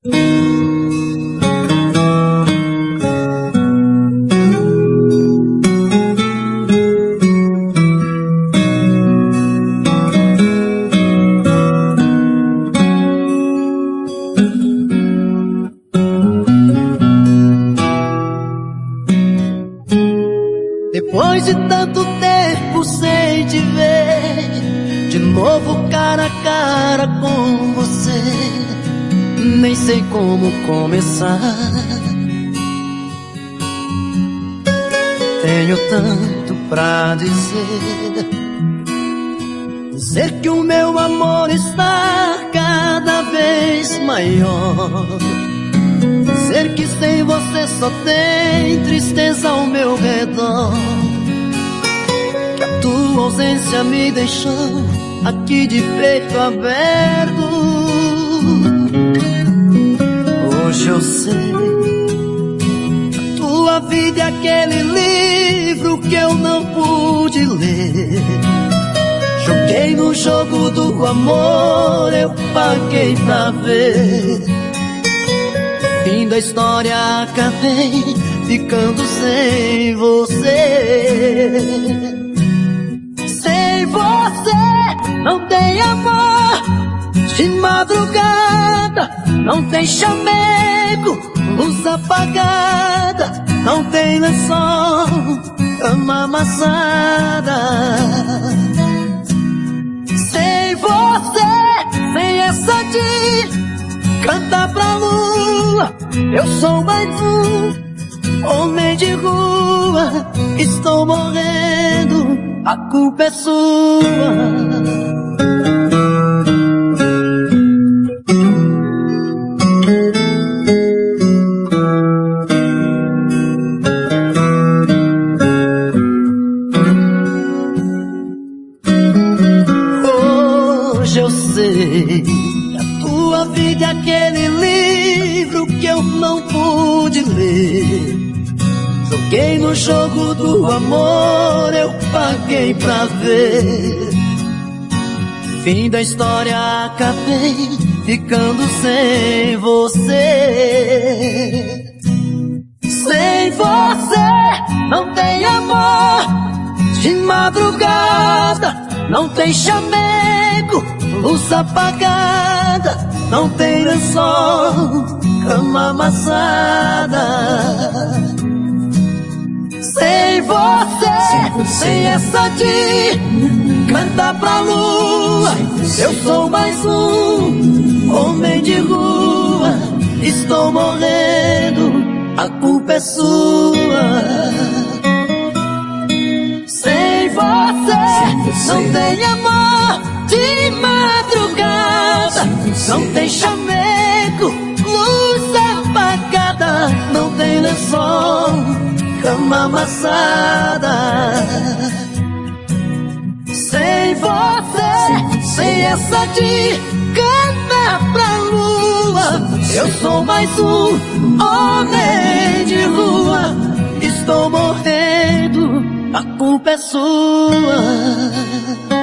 Depois de tanto tempo sem te ver, de novo cara a cara com você, nem sei como começar. Tenho tanto pra dizer, dizer que o meu amor está cada vez maior, dizer que sem você só tem tristeza ao meu redor, que a tua ausência me deixou aqui de peito aberto. Hoje eu sei, a tua vida é aquele livro que eu não pude ler. Joguei no jogo do amor, eu paguei pra ver. Fim da história, acabei ficando sem você. Sem você não tem amor de madrugada, não tem chamego, luz apagada, não tem lençol, cama amassada. Sem você, sem essa de cantar pra lua, eu sou mais um homem de rua. Estou morrendo, a culpa é sua. Hoje eu sei, a tua vida é aquele livro que eu não pude ler. Joguei no jogo do amor, eu paguei pra ver. Fim da história, acabei ficando sem você. Sem você não tem amor de madrugada, não tem chamego, luz apagada, não tem lençol, cama amassada. Sem você, sem essa de cantar pra lua, eu sou mais um homem de rua. Estou morrendo, a culpa é sua. Sem você, não tem amor de madrugada, não tem chamego, luz apagada, não tem lençol, cama amassada. Sem você, sem essa de cantar pra lua, eu sou mais um homem de rua. Estou morrendo, a culpa é sua.